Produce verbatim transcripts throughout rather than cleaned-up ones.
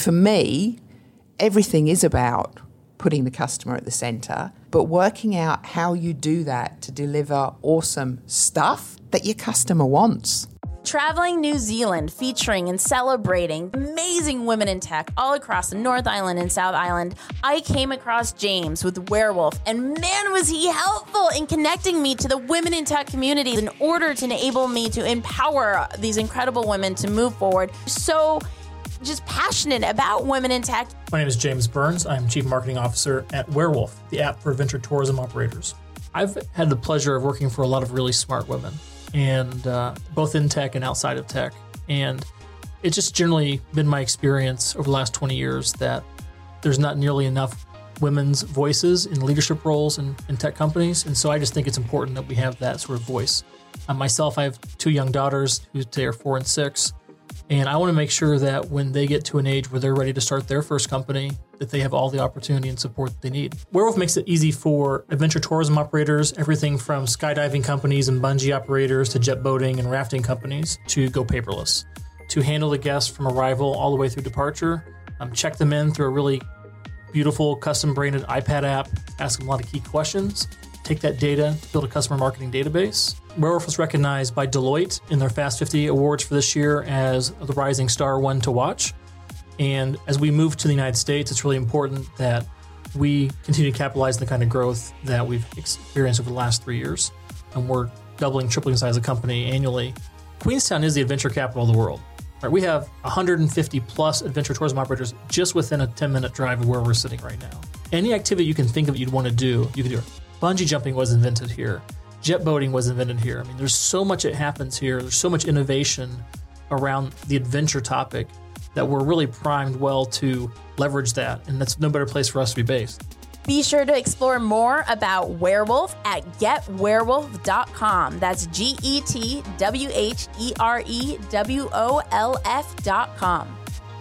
for me, everything is about putting the customer at the center, but working out how you do that to deliver awesome stuff that your customer wants. Traveling New Zealand, featuring and celebrating amazing women in tech all across the North Island and South Island, I came across James with Werewolf, and man, was he helpful in connecting me to the women in tech community in order to enable me to empower these incredible women to move forward. So just passionate about women in tech. My name is James Burns. I'm Chief Marketing Officer at Werewolf, the app for adventure tourism operators. I've had the pleasure of working for a lot of really smart women, and uh, both in tech and outside of tech. And it's just generally been my experience over the last twenty years that there's not nearly enough women's voices in leadership roles in, in tech companies. And so I just think it's important that we have that sort of voice. Uh, myself, I have two young daughters who today are four and six. And I want to make sure that when they get to an age where they're ready to start their first company, that they have all the opportunity and support that they need. Werewolf makes it easy for adventure tourism operators, everything from skydiving companies and bungee operators to jet boating and rafting companies, to go paperless, to handle the guests from arrival all the way through departure, um, check them in through a really beautiful custom-branded iPad app, ask them a lot of key questions, take that data, build a customer marketing database. Werewolf was recognized by Deloitte in their Fast fifty awards for this year as the rising star one to watch. And as we move to the United States, it's really important that we continue to capitalize on the kind of growth that we've experienced over the last three years. And we're doubling, tripling the size of the company annually. Queenstown is the adventure capital of the world. Right? We have one hundred fifty plus adventure tourism operators just within a ten minute drive of where we're sitting right now. Any activity you can think of you'd want to do, you can do it. Bungee jumping was invented here. Jet boating was invented here. I mean, there's so much that happens here. There's so much innovation around the adventure topic that we're really primed well to leverage that. And that's no better place for us to be based. Be sure to explore more about Werewolf at get werewolf dot com. That's G E T W H E R E W O L F dot com.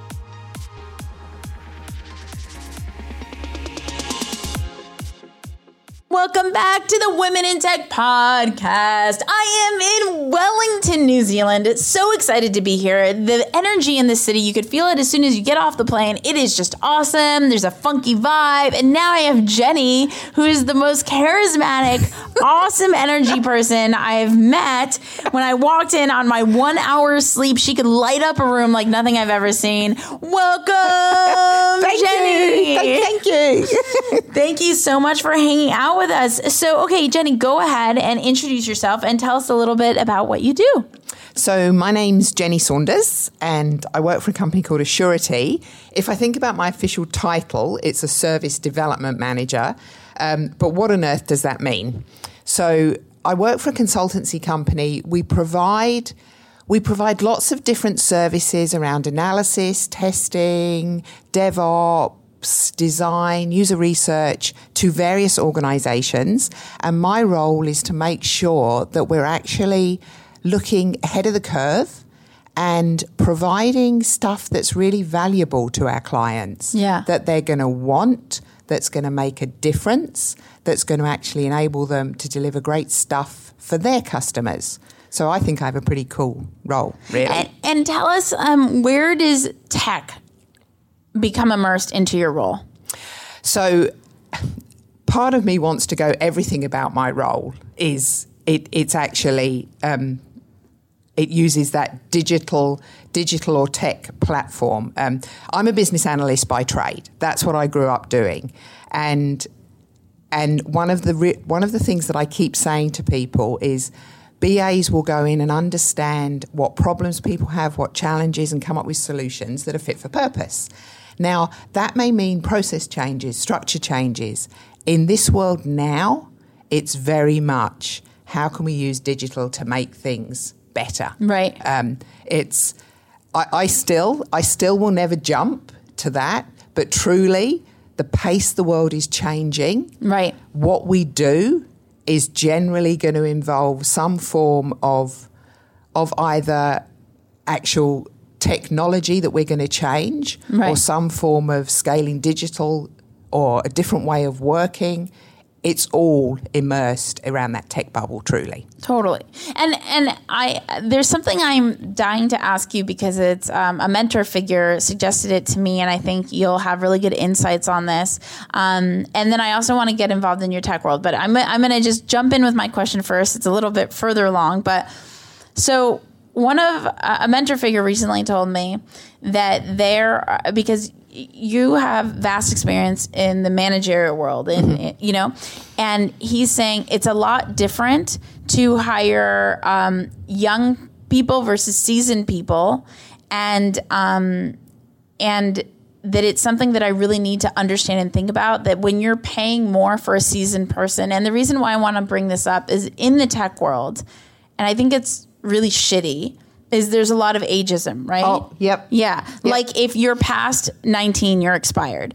Welcome back to the Women in Tech podcast. I am in Wellington, New Zealand. So excited to be here. The energy in the city, you could feel it as soon as you get off the plane. It is just awesome. There's a funky vibe. And now I have Jenny, who is the most charismatic, awesome energy person I've met. When I walked in on my one hour sleep, she could light up a room like nothing I've ever seen. Welcome, Thank Jenny. You. Thank you. Thank you so much for hanging out with us. So, okay, Jenny, go ahead and introduce yourself and tell us a little bit about what you do. So my name's Jenny Saunders, and I work for a company called Assurity. If I think about my official title, it's a service development manager. Um, but what on earth does that mean? So I work for a consultancy company. We provide we provide lots of different services around analysis, testing, DevOps, design, user research to various organizations. And my role is to make sure that we're actually looking ahead of the curve and providing stuff that's really valuable to our clients, yeah. that they're going to want, that's going to make a difference, that's going to actually enable them to deliver great stuff for their customers. So I think I have a pretty cool role, really. And, and tell us, um, where does tech become immersed into your role? So part of me wants to go, everything about my role is it, it's actually, um, it uses that digital digital or tech platform. Um, I'm a business analyst by trade. That's what I grew up doing. And and one of the re- one of the things that I keep saying to people is B As will go in and understand what problems people have, what challenges, and come up with solutions that are fit for purpose. Now, that may mean process changes, structure changes. In this world now, it's very much how can we use digital to make things better? Right. Um, it's I, I still I still will never jump to that, but truly, the pace the world is changing. Right. What we do is generally going to involve some form of of either actual technology that we're going to change, right. or some form of scaling digital or a different way of working. it's all immersed around that tech bubble, truly. Totally. And and I there's something I'm dying to ask you because it's um, a mentor figure suggested it to me, and I think you'll have really good insights on this. Um, and then I also want to get involved in your tech world, but I'm I'm going to just jump in with my question first. It's a little bit further along, but so one of a mentor figure recently told me that there, because you have vast experience in the managerial world, and mm-hmm. you know, and he's saying it's a lot different to hire um, young people versus seasoned people, and um, and that it's something that I really need to understand and think about. That when you're paying more for a seasoned person, and the reason why I want to bring this up is in the tech world, and I think it's really shitty, is there's a lot of ageism, right? Oh, yep. Yeah. Yep. Like if you're past nineteen, you're expired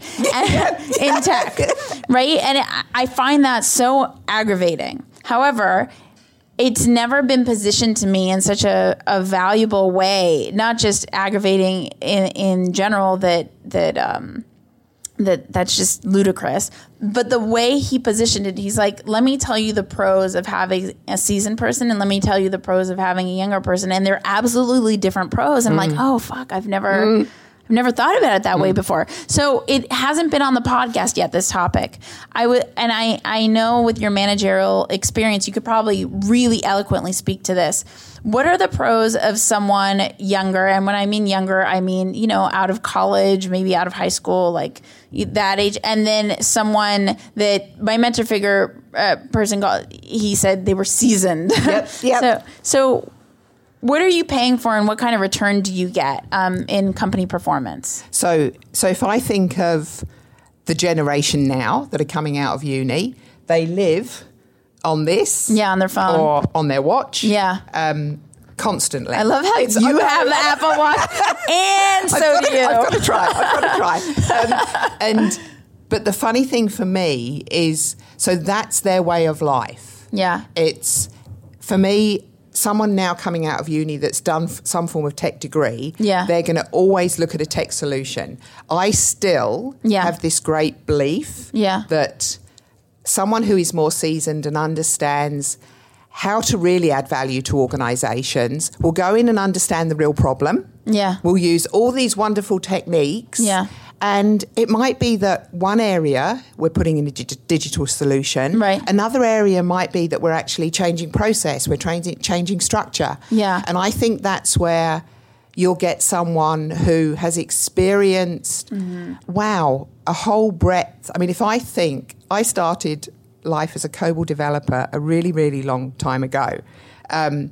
in tech, right? And I find that so aggravating. However, it's never been positioned to me in such a, a valuable way, not just aggravating in, in general that, that, um, that that's just ludicrous. But the way he positioned it, he's like, let me tell you the pros of having a seasoned person, and let me tell you the pros of having a younger person. And they're absolutely different pros. And mm. I'm like, oh, fuck, I've never... Mm. I've never thought about it that mm. way before. So it hasn't been on the podcast yet, this topic. I would, and I, I know with your managerial experience, you could probably really eloquently speak to this. What are the pros of someone younger? And when I mean younger, I mean, you know, out of college, maybe out of high school, like that age. And then someone that my mentor figure uh, person got, he said they were seasoned. Yep, yep. so, so what are you paying for, and what kind of return do you get um, in company performance? So, so if I think of the generation now that are coming out of uni, they live on this, yeah, on their phone or on their watch, yeah, um, constantly. I love how it's, you have the Apple Watch, and so I've do to, you. I've got to try. I've got to try. Um, and but the funny thing for me is, so that's their way of life. Yeah, it's for me. Someone now coming out of uni that's done f- some form of tech degree, yeah. they're going to always look at a tech solution. I still yeah. have this great belief yeah. that someone who is more seasoned and understands how to really add value to organisations will go in and understand the real problem. Yeah. We'll use all these wonderful techniques. Yeah. And it might be that one area we're putting in a dig- digital solution. Right. Another area might be that we're actually changing process. We're changing, changing structure. Yeah. And I think that's where you'll get someone who has experienced, mm-hmm. wow, a whole breadth. I mean, if I think I started life as a COBOL developer a really, really long time ago. Um,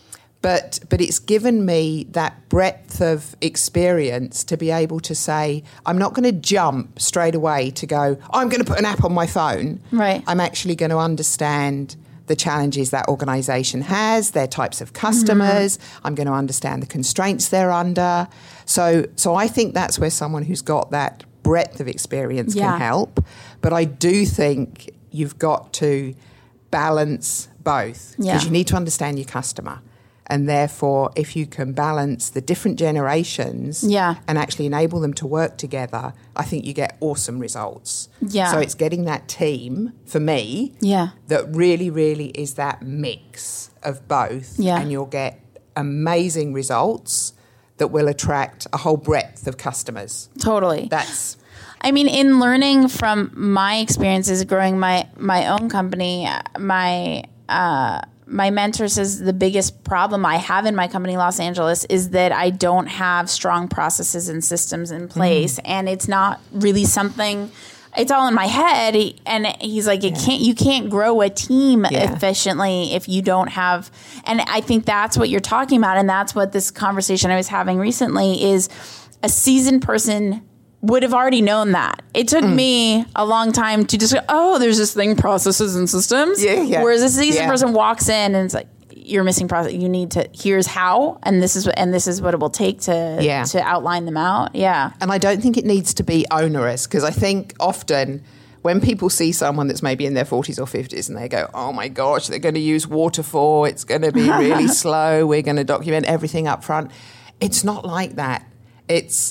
But but it's given me that breadth of experience to be able to say, I'm not going to jump straight away to go, I'm going to put an app on my phone. Right. I'm actually going to understand the challenges that organisation has, their types of customers. Mm-hmm. I'm going to understand the constraints they're under. So so I think that's where someone who's got that breadth of experience yeah. can help. But I do think you've got to balance both, because yeah. you need to understand your customer. And therefore, if you can balance the different generations yeah. and actually enable them to work together, I think you get awesome results. Yeah. So it's getting that team, for me, yeah. that really, really is that mix of both. Yeah. And you'll get amazing results that will attract a whole breadth of customers. Totally. That's... I mean, in learning from my experiences growing my, my own company, my... Uh, My mentor says the biggest problem I have in my company, Los Angeles, is that I don't have strong processes and systems in place, mm. and it's not really something. It's all in my head, and he's like, "It yeah. can't. You can't grow a team yeah. efficiently if you don't have." And I think that's what you're talking about, and that's what this conversation I was having recently is. A seasoned person would have already known that. It took mm. me a long time to just go, oh, there's this thing, processes and systems. Yeah, yeah. Whereas a seasoned yeah. person walks in and it's like, you're missing process. You need to, here's how, and this is what, and this is what it will take to, yeah. to outline them out. Yeah. And I don't think it needs to be onerous, because I think often when people see someone that's maybe in their forties or fifties and they go, oh my gosh, they're going to use waterfall. It's going to be really slow. We're going to document everything up front. It's not like that. It's,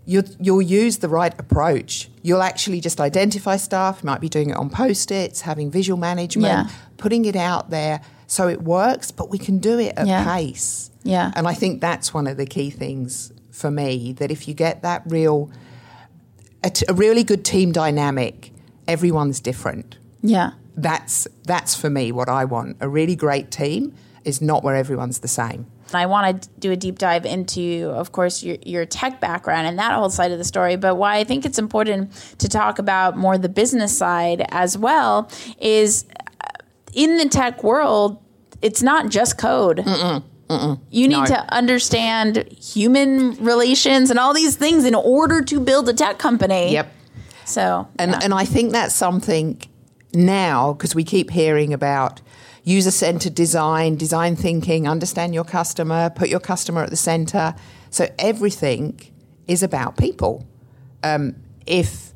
you'll, you'll use the right approach. You'll actually just identify stuff. You might be doing it on Post-its, having visual management, Yeah. putting it out there so it works, but we can do it at Yeah. pace. Yeah. And I think that's one of the key things for me, that if you get that real, a, t- a really good team dynamic, everyone's different. Yeah. That's that's for me what I want. A really great team is not where everyone's the same. I want to do a deep dive into, of course, your, your tech background and that whole side of the story. But why I think it's important to talk about more the business side as well is in the tech world, it's not just code. Mm-mm. Mm-mm. You need No. to understand human relations and all these things in order to build a tech company. Yep. So, And yeah. and I think that's something now, because we keep hearing about user-centered design, design thinking, understand your customer, put your customer at the center. So everything is about people. Um, if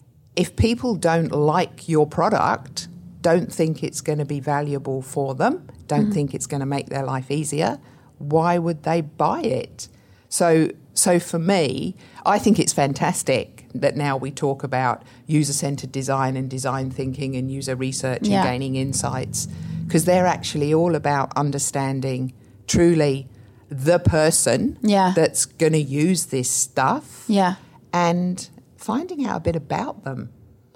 if people don't like your product, don't think it's going to be valuable for them, don't mm-hmm. think it's going to make their life easier, why would they buy it? So so for me, I think it's fantastic that now we talk about user-centered design and design thinking and user research Yeah. and gaining insights, because they're actually all about understanding truly the person Yeah. that's going to use this stuff yeah. and finding out a bit about them.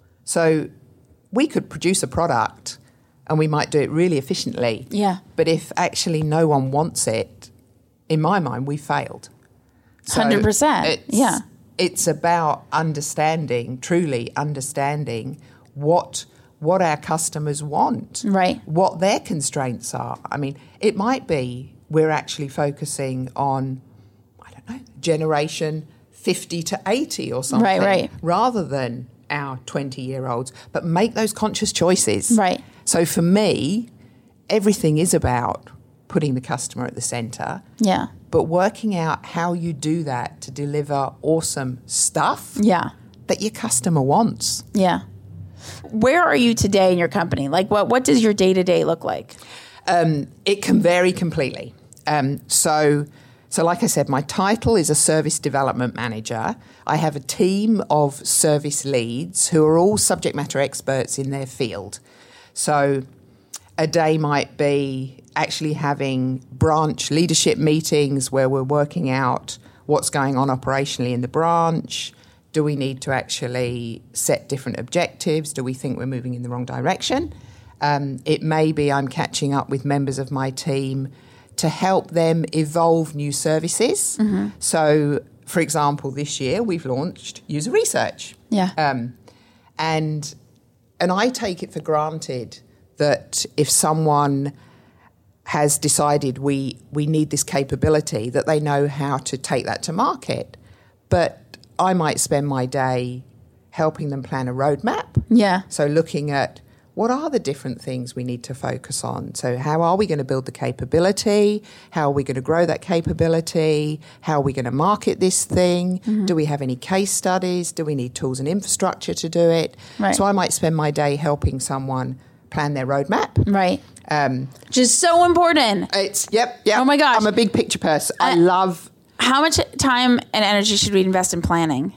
So we could produce a product and we might do it really efficiently. Yeah. But if actually no one wants it, in my mind, we failed. So one hundred percent. it's- Yeah. It's about understanding, truly understanding what what our customers want, Right. what their constraints are. I mean, it might be we're actually focusing on, I don't know, generation fifty to eighty or something, Right, right. rather than our twenty-year-olds, but make those conscious choices. Right. So for me, everything is about putting the customer at the centre, Yeah. but working out how you do that to deliver awesome stuff Yeah. that your customer wants. Yeah. Where are you today in your company? Like, what, what does your day-to-day look like? Um, it can vary completely. Um, so, so like I said, my title is a service development manager. I have a team of service leads who are all subject matter experts in their field. So a day might be actually having branch leadership meetings where we're working out what's going on operationally in the branch. Do we need to actually set different objectives? Do we think we're moving in the wrong direction? Um, it may be I'm catching up with members of my team to help them evolve new services. Mm-hmm. So, for example, this year we've launched user research. Yeah. Um, and and I take it for granted that if someone has decided we we need this capability, that they know how to take that to market. But I might spend my day helping them plan a roadmap. Yeah. So looking at what are the different things we need to focus on. So how are we going to build the capability? How are we going to grow that capability? How are we going to market this thing? Mm-hmm. Do we have any case studies? Do we need tools and infrastructure to do it? Right. So I might spend my day helping someone plan their roadmap. Right. Um, Which is so important. it's, yep, yep. Oh my gosh. I'm a big picture person. I I- love... How much time and energy should we invest in planning?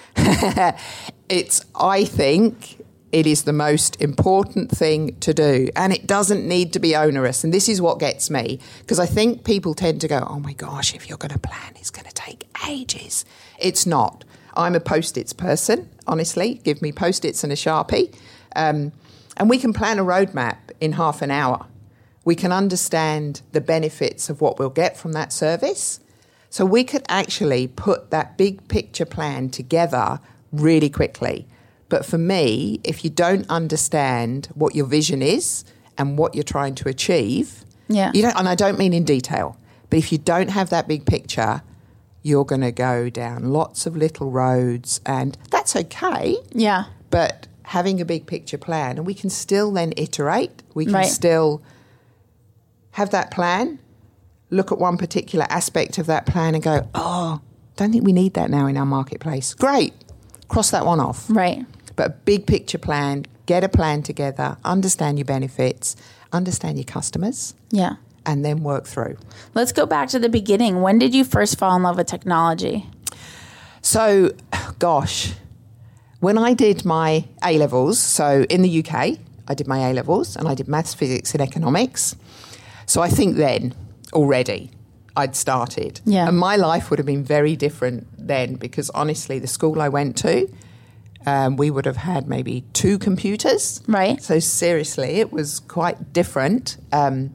It's, I think, it is the most important thing to do. And it doesn't need to be onerous. And this is what gets me. Because I think people tend to go, oh my gosh, if you're going to plan, it's going to take ages. It's not. I'm a Post-its person, honestly. Give me Post-its and a Sharpie. Um, and we can plan a roadmap in half an hour. We can understand the benefits of what we'll get from that service. So we could actually put that big picture plan together really quickly. But for me, if you don't understand what your vision is and what you're trying to achieve, Yeah. you don't, and I don't mean in detail, but if you don't have that big picture, you're going to go down lots of little roads, and that's okay. Yeah. But having a big picture plan, and we can still then iterate, we can Right. still have that plan, look at one particular aspect of that plan and go, oh, don't think we need that now in our marketplace. Great. Cross that one off. Right. But a big picture plan, get a plan together, understand your benefits, understand your customers, Yeah. and then work through. Let's go back to the beginning. When did you first fall in love with technology? So, gosh, when I did my A-levels, so in the U K, I did my A-levels and I did maths, physics and economics. So I think then already I'd started. Yeah. And my life would have been very different then because honestly, the school I went to, um, we would have had maybe two computers. Right. So seriously, it was quite different. Um,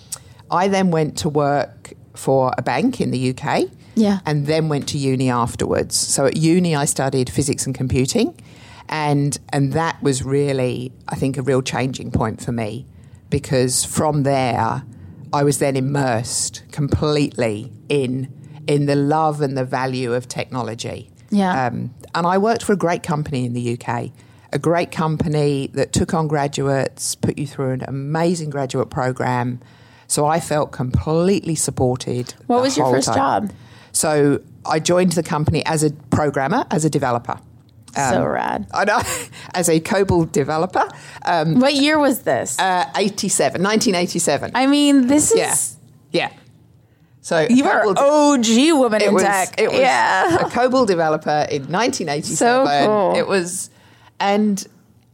I then went to work for a bank in the U K. Yeah. And then went to uni afterwards. So at uni, I studied physics and computing. And and that was really, I think, a real changing point for me because from there, I was then immersed completely in in the love and the value of technology. Yeah. Um, and I worked for a great company in the U K, a great company that took on graduates, put you through an amazing graduate program. So I felt completely supported. What the was your whole first time. job? So I joined the company as a programmer, as a developer. So rad. I know, as a COBOL developer. Um, What year was this? uh, eighty-seven, nineteen eighty-seven. I mean, this is... yeah, yeah. So You are COBOL de- O G woman it in was, tech. It was yeah. a COBOL developer in nineteen eighty-seven. So cool. It was, and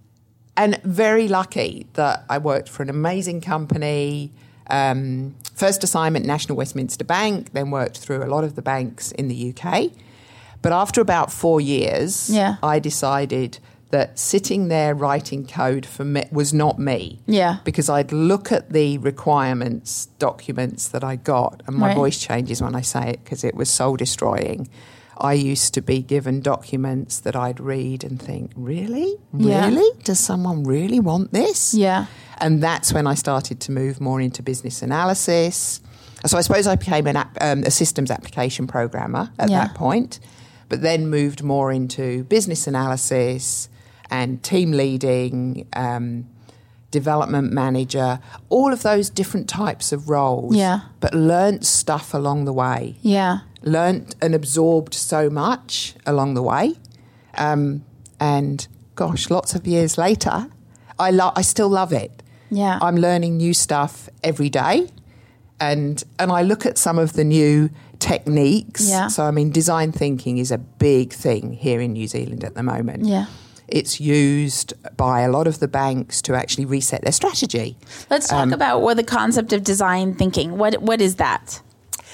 and very lucky that I worked for an amazing company. Um, first assignment, National Westminster Bank, then worked through a lot of the banks in the U K. But after about four years, Yeah. I decided that sitting there writing code for me was not me. Yeah. Because I'd look at the requirements documents that I got, and my Right. voice changes when I say it because it was soul destroying. I used to be given documents that I'd read and think, really? Yeah. Really? Does someone really want this? Yeah. And that's when I started to move more into business analysis. So I suppose I became an app, um, a systems application programmer at Yeah. that point, but then moved more into business analysis and team leading, um, development manager, all of those different types of roles. Yeah. But learnt stuff along the way. Yeah. Learnt and absorbed so much along the way. Um, and gosh, lots of years later, I, lo- I still love it. Yeah. I'm learning new stuff every day. And and I look at some of the new techniques. Yeah. So, I mean, design thinking is a big thing here in New Zealand at the moment. Yeah. It's used by a lot of the banks to actually reset their strategy. Let's talk Um, about what the concept of design thinking. What What is that?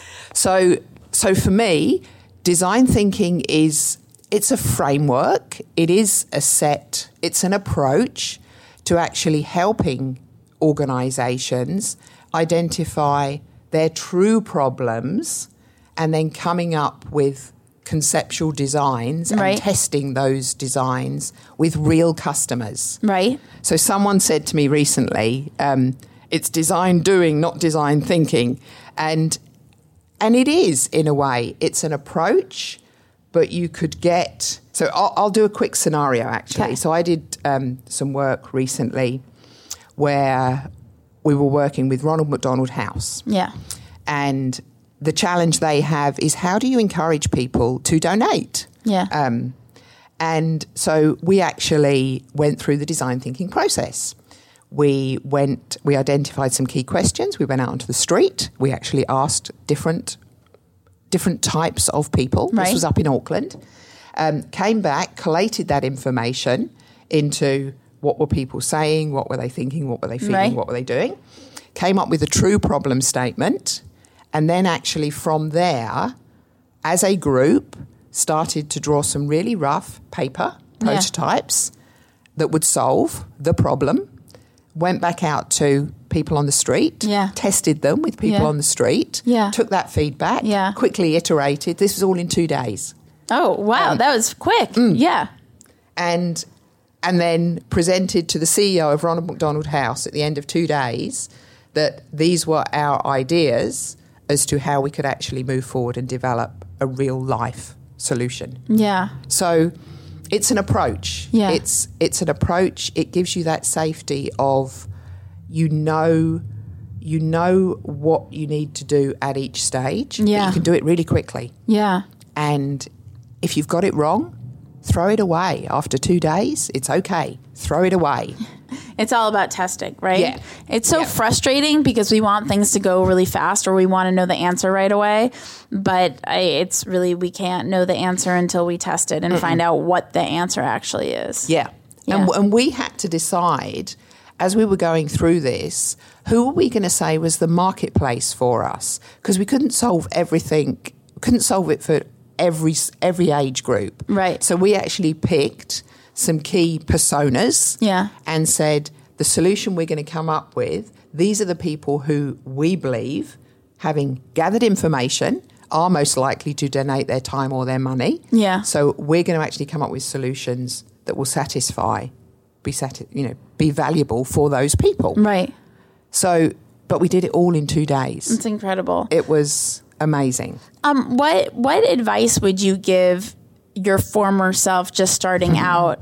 So, so for me, design thinking is, it's a framework. It is a set, it's an approach to actually helping organisations identify their true problems and then coming up with conceptual designs and Right. testing those designs with real customers. Right. So someone said to me recently, um, it's design doing, not design thinking. And and it is, in a way. It's an approach, but you could get... So I'll, I'll do a quick scenario, actually. Okay. So I did um, some work recently where we were working with Ronald McDonald House. Yeah. And the challenge they have is, how do you encourage people to donate? Yeah. Um, and so we actually went through the design thinking process. We went, we identified some key questions. We went out onto the street. We actually asked different different types of people. Right. This was up in Auckland. Um, came back, collated that information into what were people saying, what were they thinking, what were they feeling, Right. what were they doing. Came up with a true problem statement. And then actually from there, as a group, started to draw some really rough paper Yeah. prototypes that would solve the problem. Went back out to people on the street, Yeah. tested them with people Yeah. on the street, Yeah. took that feedback, Yeah. quickly iterated. This was all in two days. Oh, wow. Um, that was quick. mm. Yeah. And and then presented to the C E O of Ronald McDonald House at the end of two days that these were our ideas as to how we could actually move forward and develop a real life solution. Yeah. So it's an approach. Yeah. It's it's an approach. It gives you that safety of you know you know what you need to do at each stage. but Yeah. you can do it really quickly. Yeah. And if you've got it wrong, throw it away. After two days, it's okay. Throw it away. It's all about testing, right? Yeah. It's so Yeah. frustrating because we want things to go really fast or we want to know the answer right away. But I, it's really, we can't know the answer until we test it and Mm-mm. find out what the answer actually is. Yeah. yeah. And, and we had to decide as we were going through this, who were we going to say was the marketplace for us? Because we couldn't solve everything, couldn't solve it for every every age group. Right. So we actually picked some key personas yeah. and said, the solution we're going to come up with, these are the people who we believe, having gathered information, are most likely to donate their time or their money. Yeah. So we're going to actually come up with solutions that will satisfy, be sati- you know, be valuable for those people. Right. So, but we did it all in two days. It's incredible. It was amazing. Um, what what advice would you give your former self just starting out?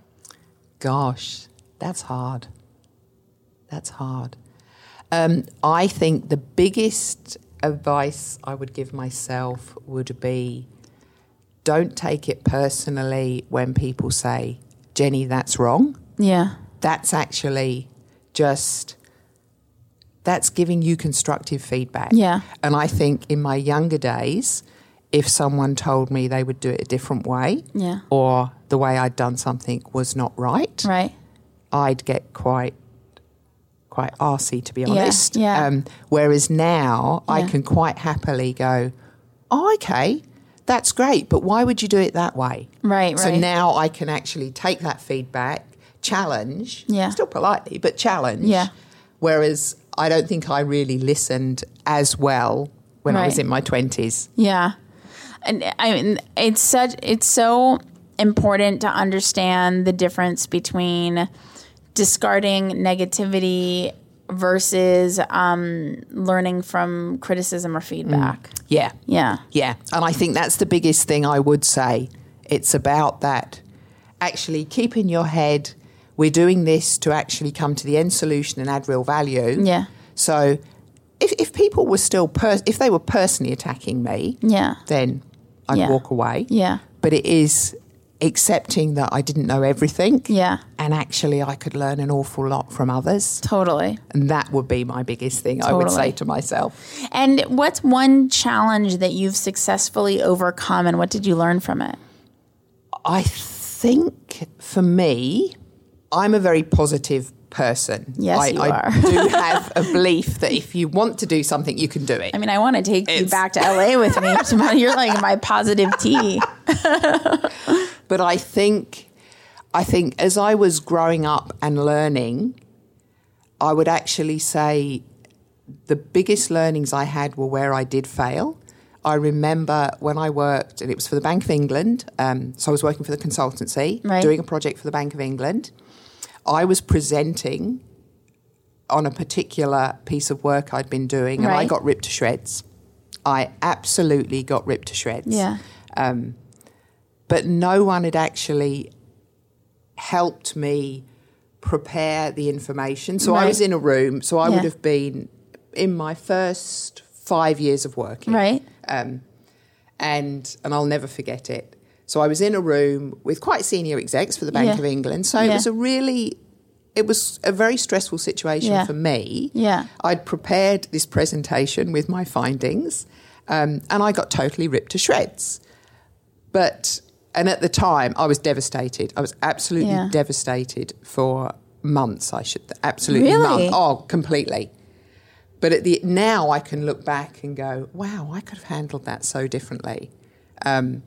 Gosh, that's hard. That's hard. Um, I think the biggest advice I would give myself would be, don't take it personally when people say, Jenny, that's wrong. Yeah. That's actually just, that's giving you constructive feedback. Yeah. And I think in my younger days, if someone told me they would do it a different way, yeah. or the way I'd done something was not right, right. I'd get quite quite arsey, to be honest. Yeah, yeah. Um, whereas now yeah. I can quite happily go, oh, okay, that's great, but why would you do it that way? Right, so right. now I can actually take that feedback, challenge, yeah. still politely, but challenge. Yeah. Whereas I don't think I really listened as well when right. I was in my twenties. Yeah. And I mean, it's such, it's so important to understand the difference between discarding negativity versus um, learning from criticism or feedback. Mm. Yeah. Yeah. Yeah. And I think that's the biggest thing I would say. It's about that actually keeping your head, we're doing this to actually come to the end solution and add real value. Yeah. So if, if people were still, per- if they were personally attacking me, yeah. then I'd yeah. walk away. Yeah. But it is accepting that I didn't know everything. Yeah. And actually I could learn an awful lot from others. Totally. And that would be my biggest thing, Totally. I would say to myself. And what's one challenge that you've successfully overcome and what did you learn from it? I think for me, I'm a very positive person. Yes, I, you I are. do have a belief that if you want to do something, you can do it. I mean, I want to take It's- you back to L A with me. You're like my positive tea. But I think, I think as I was growing up and learning, I would actually say the biggest learnings I had were where I did fail. I remember when I worked, and it was for the Bank of England, um, so I was working for the consultancy, right. doing a project for the Bank of England. I was presenting on a particular piece of work I'd been doing, and right. I got ripped to shreds. I absolutely got ripped to shreds. Yeah. Um, but no one had actually helped me prepare the information. So right. I was in a room, so I yeah. would have been in my first five years of working. Right. Um, and and I'll never forget it. So I was in a room with quite senior execs for the Bank yeah. of England. So yeah. it was a really, it was a very stressful situation yeah. for me. Yeah. I'd prepared this presentation with my findings, um, and I got totally ripped to shreds. But, and at the time, I was devastated. I was absolutely yeah. devastated for months, I should, absolutely Really? months. Oh, completely. But at the now I can look back and go, wow, I could have handled that so differently. Um,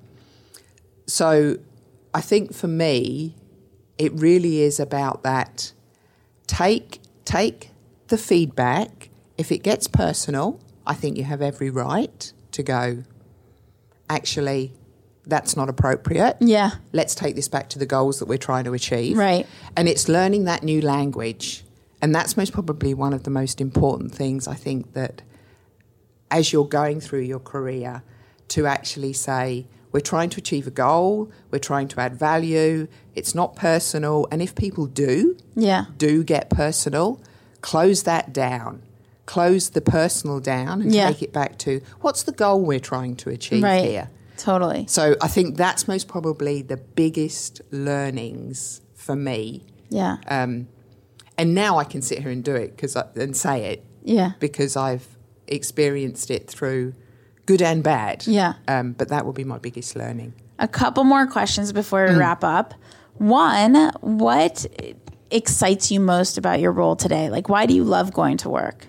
so I think for me, it really is about that. Take take the feedback. If it gets personal, I think you have every right to go, actually, that's not appropriate. Yeah. Let's take this back to the goals that we're trying to achieve. Right. And it's learning that new language. And that's most probably one of the most important things, I think, that as you're going through your career, to actually say, we're trying to achieve a goal, we're trying to add value, it's not personal. And if people do, yeah. do get personal, close that down. Close the personal down and yeah. take it back to, what's the goal we're trying to achieve right. here? Totally. So I think that's most probably the biggest learnings for me. Yeah. Um, And now I can sit here and do it because and say it Yeah. because I've experienced it through good and bad. Yeah. Um, but that will be my biggest learning. A couple more questions before we wrap up. One, what excites you most about your role today? Like, why do you love going to work?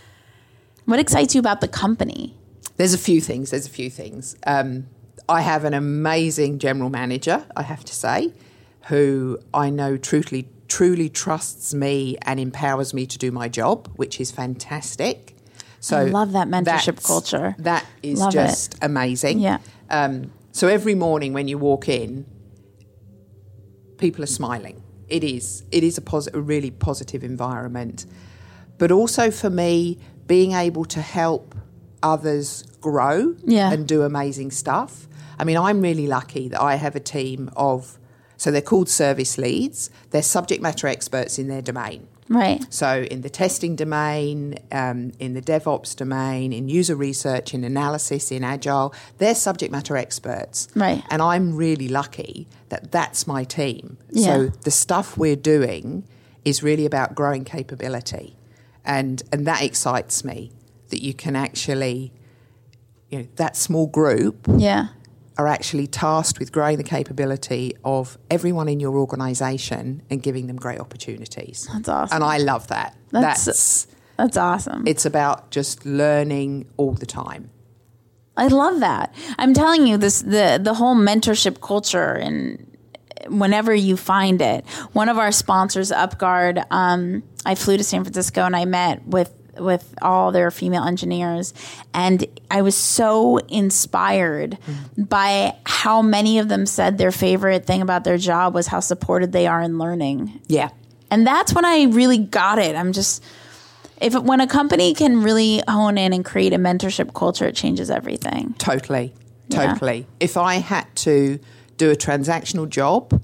What excites you about the company? There's a few things. There's a few things. Um, I have an amazing general manager, I have to say, who I know truly, truly trusts me and empowers me to do my job, which is fantastic. So I love that mentorship that's- culture. That is Love just it. amazing. Yeah. Um, so every morning when you walk in, people are smiling. It is. It is a, pos- a really positive environment. But also for me, being able to help others grow Yeah. and do amazing stuff. I mean, I'm really lucky that I have a team of, so they're called service leads. They're subject matter experts in their domain. Right. So in the testing domain, um, in the DevOps domain, in user research, in analysis, in Agile, they're subject matter experts. Right. And I'm really lucky that that's my team. Yeah. So the stuff we're doing is really about growing capability. And and that excites me, that you can actually, you know, that small group Yeah. are actually tasked with growing the capability of everyone in your organisation and giving them great opportunities. That's awesome. And I love that. That's- That's, That's awesome. it's about just learning all the time. I love that. I'm telling you, this the the whole mentorship culture, and whenever you find it, one of our sponsors, UpGuard, um, I flew to San Francisco and I met with with all their female engineers, and I was so inspired mm-hmm. by how many of them said their favorite thing about their job was how supported they are in learning. Yeah. And that's when I really got it. I'm just, if when a company can really hone in and create a mentorship culture, it changes everything. Totally. Yeah. Totally. If I had to do a transactional job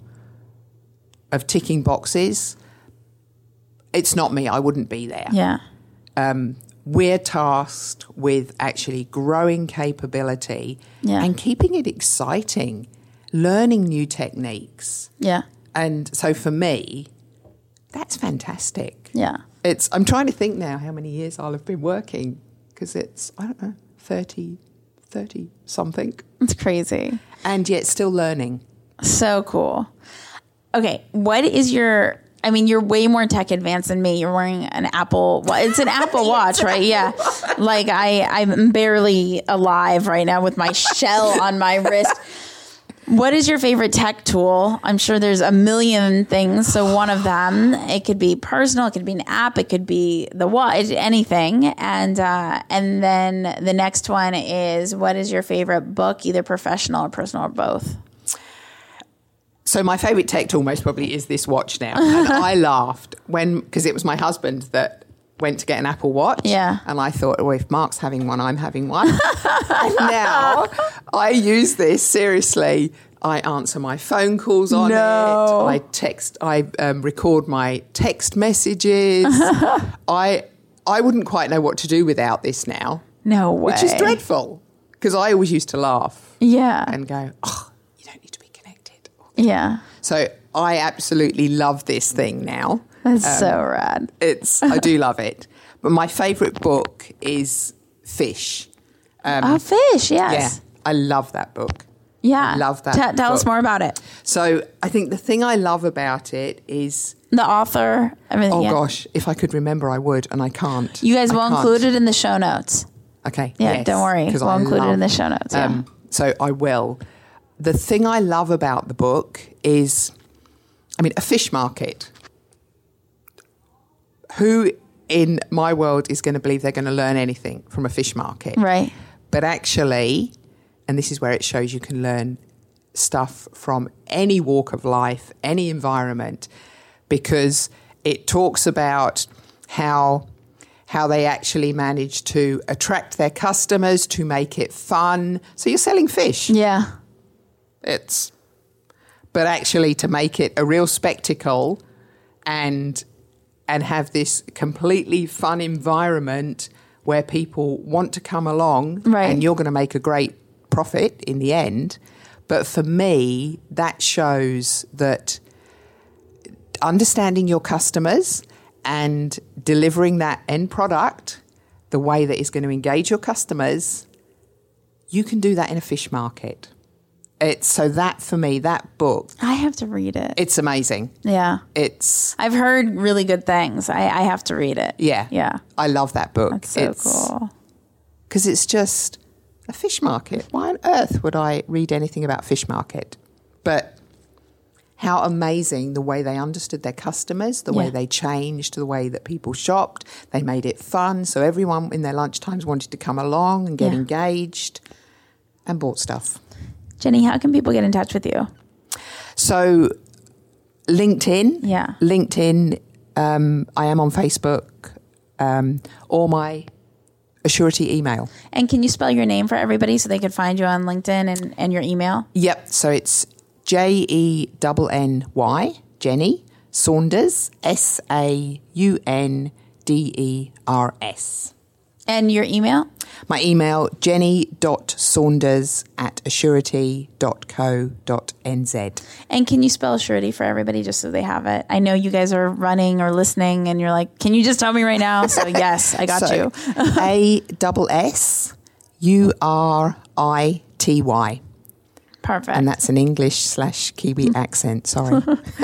of ticking boxes, it's not me. I wouldn't be there. Yeah. Um, we're tasked with actually growing capability Yeah. and keeping it exciting, learning new techniques. Yeah. And so for me, that's fantastic. Yeah. It's. I'm trying to think now how many years I'll have been working, because it's, I don't know, thirty, thirty something. It's crazy. And yet still learning. So cool. Okay. What is your, I mean, you're way more tech advanced than me. You're wearing an Apple, well, it's an Apple Watch, right? Yeah. Like I, I'm barely alive right now with my shell on my wrist. What is your favorite tech tool? I'm sure there's a million things. So one of them, it could be personal, it could be an app, it could be the watch, anything. And uh, and then the next one is, what is your favorite book, either professional or personal or both? So my favourite tech tool most probably is this watch now. And I laughed when, because it was my husband that went to get an Apple Watch. Yeah. And I thought, oh, if Mark's having one, I'm having one. And now I use this seriously. I answer my phone calls on No. it. I text, I um, record my text messages. I I wouldn't quite know what to do without this now. No way. Which is dreadful, because I always used to laugh Yeah. and go, oh, you don't need to be connected. Yeah. So I absolutely love this thing now. That's so rad. It's I do love it. But my favourite book is Fish. Um, Oh, Fish, yeah, yes. I love that book. Yeah. I love that T- tell us book. more about it. So I think the thing I love about it is, The author, everything. oh yeah. gosh, if I could remember, I would, and I can't. You guys I will can't. include it in the show notes. Okay. Yeah, yes, don't worry. 'cause We'll I include it in love- the show notes. Yeah. Um, so I will. The thing I love about the book is, I mean, a fish market. Who in my world is going to believe they're going to learn anything from a fish market? Right. But actually, and this is where it shows you can learn stuff from any walk of life, any environment, because it talks about how how they actually manage to attract their customers, to make it fun. So you're selling fish. Yeah. It's, but actually to make it a real spectacle and and have this completely fun environment where people want to come along, Right. and you're going to make a great profit in the end. But for me, that shows that understanding your customers and delivering that end product the way that is going to engage your customers, you can do that in a fish market. It's so that for me, that book, I have to read it. it's amazing. Yeah. It's I've heard really good things. I, I have to read it. yeah, Yeah. I love that book. That's so it's, cool. because it's just a fish market. Why on earth would I read anything about fish market? But how amazing the way they understood their customers, the Yeah. way they changed, the way that people shopped. They made it fun. So everyone in their lunchtimes wanted to come along and get Yeah. engaged and bought stuff. Jenny, how can people get in touch with you? So LinkedIn. Yeah. LinkedIn. Um, I am on Facebook um, or my Assurity email. And can you spell your name for everybody so they could find you on LinkedIn and, and your email? Yep. So it's J E N N Y, Jenny Saunders, S A U N D E R S. And your email? My email, jenny.saunders at assurity.co.nz. And can you spell surety for everybody just so they have it? I know you guys are running or listening and you're like, can you just tell me right now? So yes, I got so, you. A S S U R I T Y. Perfect. And that's an English slash Kiwi accent, sorry.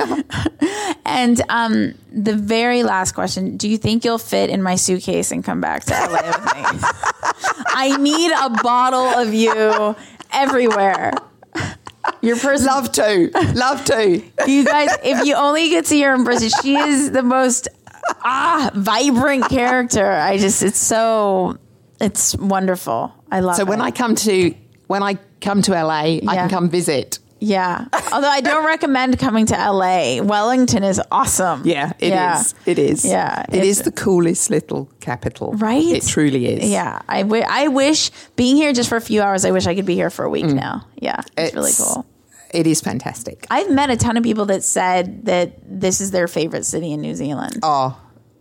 And um, the very last question, do you think you'll fit in my suitcase and come back to L A with me? I need a bottle of you everywhere. Your person, Love to, love to. you guys, if you only get to hear her in person, she is the most ah vibrant character. I just, it's so, it's wonderful. I love it. So when I come to, when I come to L A, I Yeah. can come visit. Yeah. Although I don't recommend coming to L A. Wellington is awesome. Yeah, it is. Yeah. It is. Yeah, It it's- is the coolest little capital. Right? It truly is. Yeah. I, w- I wish being here just for a few hours, I wish I could be here for a week now. Yeah. It's, really It's- cool. It is fantastic. I've met a ton of people that said that this is their favorite city in New Zealand. Oh,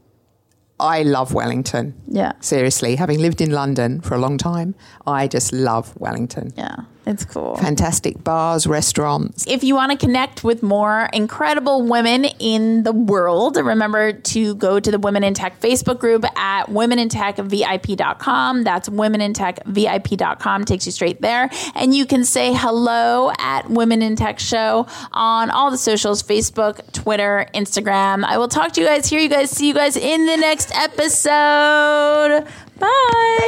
I love Wellington. Yeah. Seriously, having lived in London for a long time, I just love Wellington. Yeah. It's cool. Fantastic bars, restaurants. If you want to connect with more incredible women in the world, remember to go to the Women in Tech Facebook group at women in tech V I P dot com. That's women in tech V I P dot com. Takes you straight there. And you can say hello at Women in Tech Show on all the socials, Facebook, Twitter, Instagram. I will talk to you guys, hear you guys, see you guys in the next episode. Bye.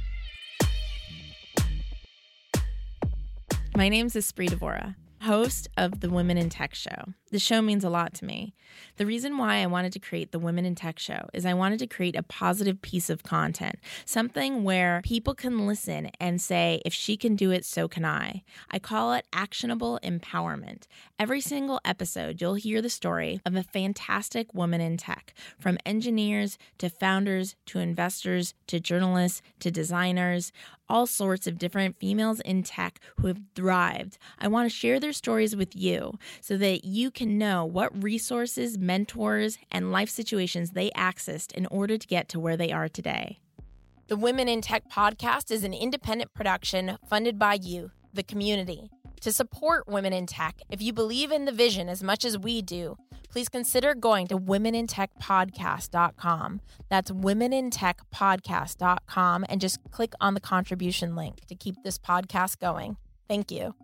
My name's Esprit Devora, host of the Women in Tech Show. The show means a lot to me. The reason why I wanted to create the Women in Tech Show is I wanted to create a positive piece of content, something where people can listen and say, if she can do it, so can I. I call it actionable empowerment. Every single episode, you'll hear the story of a fantastic woman in tech, from engineers to founders to investors to journalists to designers, all sorts of different females in tech who have thrived. I want to share their stories with you so that you can know what resources, mentors, and life situations they accessed in order to get to where they are today. The Women in Tech podcast is an independent production funded by you, the community. To support Women in Tech, if you believe in the vision as much as we do, please consider going to women in tech podcast dot com. That's women in tech podcast dot com, and just click on the contribution link to keep this podcast going. Thank you.